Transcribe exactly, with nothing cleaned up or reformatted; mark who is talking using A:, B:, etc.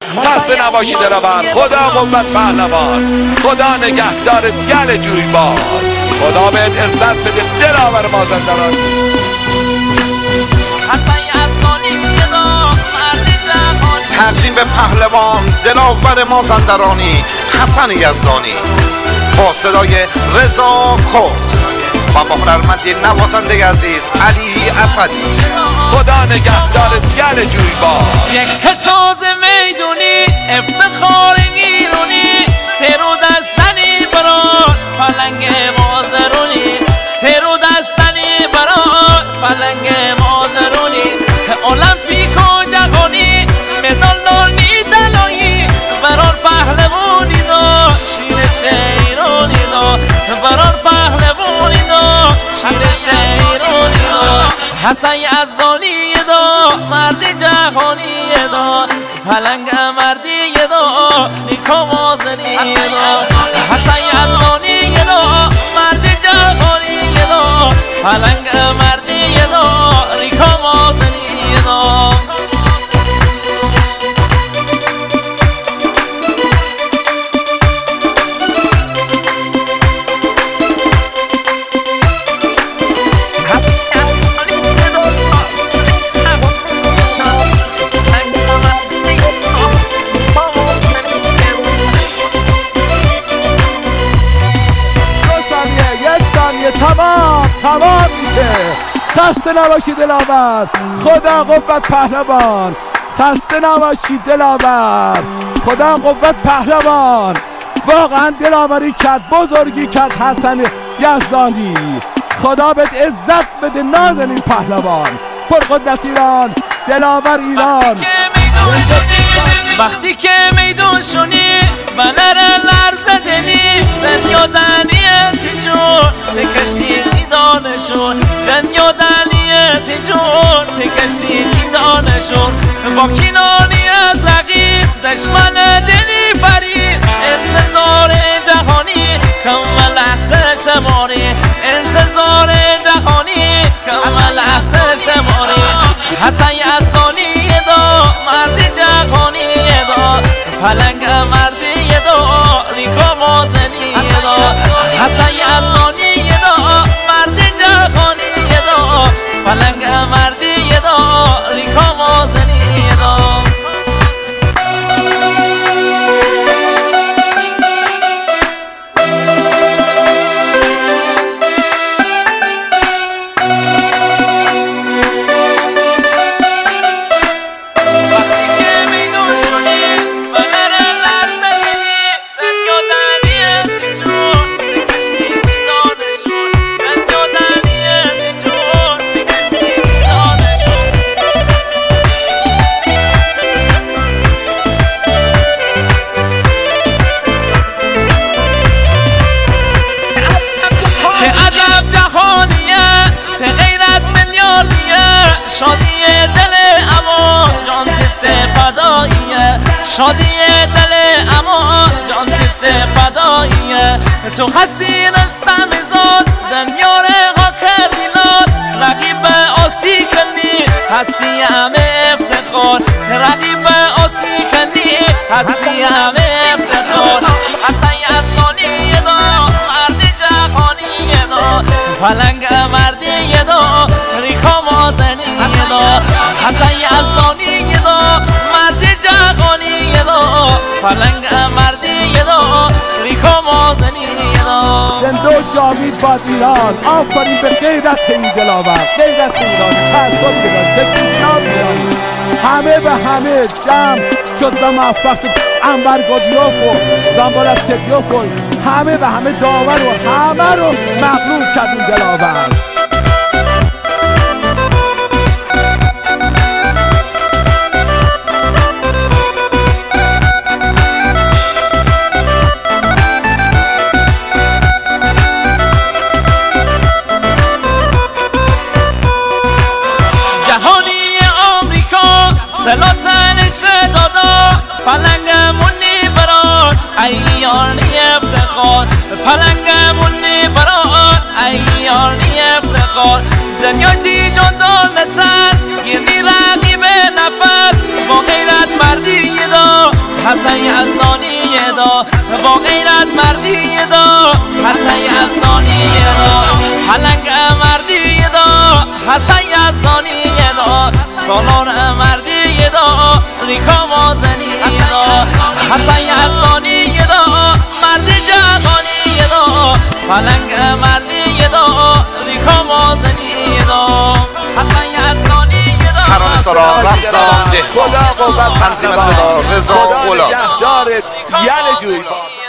A: خسته نباشی دلاور. خدا قوت پهلوان، خدا نگهدار گل جویبار، خدا بهت عزت بده دلاور مازندران.
B: تقدیم به پهلوان دلاور مازندرانی حسن یزدانی با صدای رضا کرد و با هنرمند نوازنده عزیز علی اسدی.
A: خدا نگهدار گل جویبار.
C: یک تازه میدونی افتخار ایرانی، سرو دستنی بران پلنگ مازرونی، سرو دستنی بران پلنگ مازرونی. المپیک و جهانی مدال داری طلایی، بران پهلوانی دا شیر شیرانی دا، بران پهلوانی دا شیر شیرانی دا. حسن یزدانی دا مرد جهانی دا، پلنگ مردی دا نیکا مازنی دا. حسن یزدانی دا مرد جهانی دا، پلنگ مردی دا نیکا مازنی دا.
D: تمام تمام میشه. خسته نباشی دلاور. خدا قوت پهلوان. خسته نباشی دلاور. خدا قوت پهلوان. واقعا دلاوری کرد، بزرگی کرد حسن یزدانی. خدا بهت عزت بده نازنین پهلوان. پرقدرت ایران، دلاور ایران.
C: وقتی که میدون شونی بنر لرز دنی، دنیا دنیت جون تکشی چی دانشون، دنیا دنیت جون تکشی چی دانشون. با کینانی از رقیب دشمن دلی فرید، انتظار جهانی کم لحظه شماری، انتظار جهانی کم لحظه شماری. حسن یزدانی دا مرد جهانی دا، پلنگ مردی دا نیکا مازنی دا. حسن یزدانی دا مرد جهانی دا، پلنگ مردی دا نیکا مازنی دا. شادی دل اما جان تسه فداییه، شادی دل اما جان تسه فداییه. تو حسین سمزاد دنیا رها کردی لاد، رقیب آسی کنی هستی همه افتخار، رقیب آسی کنی هستی همه افتخار. حسن یزدانی دا مرد جهانی دا، پلنگ مردی دا نیکا مازنی دا. حسن یزدانی دا مرد جهانی دا، پلنگ مردی دا نیکا مازنی دا.
D: زنده و جاوید باد ایران. آفرین به غیرت این دلاور، غیرت ایران، تعصب ایران، تکنیکات ایران. همه به همه جمع شد و موفق شد. انور گودیوف و زنبال سدیوف و همه به همه داور و همه رو مغلوب کرد این دلاور.
C: سلاتنش دادا پلنگمونی بران ایانی افتخار، پلنگمونی بران ایانی افتخار. دنیا تی جدا نترس گیری رقیب نفر، با غیرت مردی دا حسن یزدانی دا با غیرت مردی دا حسن یزدانی دا پلنگ مردی دا حسن یزدانی دا سالار مردی دا ریکا مازنی دا حسن یزدانی دا مردی جهانی دا پلنگ مردی دا ریکا مازنی دا حسن یزدانی دا
B: ترانه سرا رمضان دهقان
A: خدا قوت
B: تنظیم صدا رضا
A: خدا
B: غلام
A: نگهدارت یل جویبار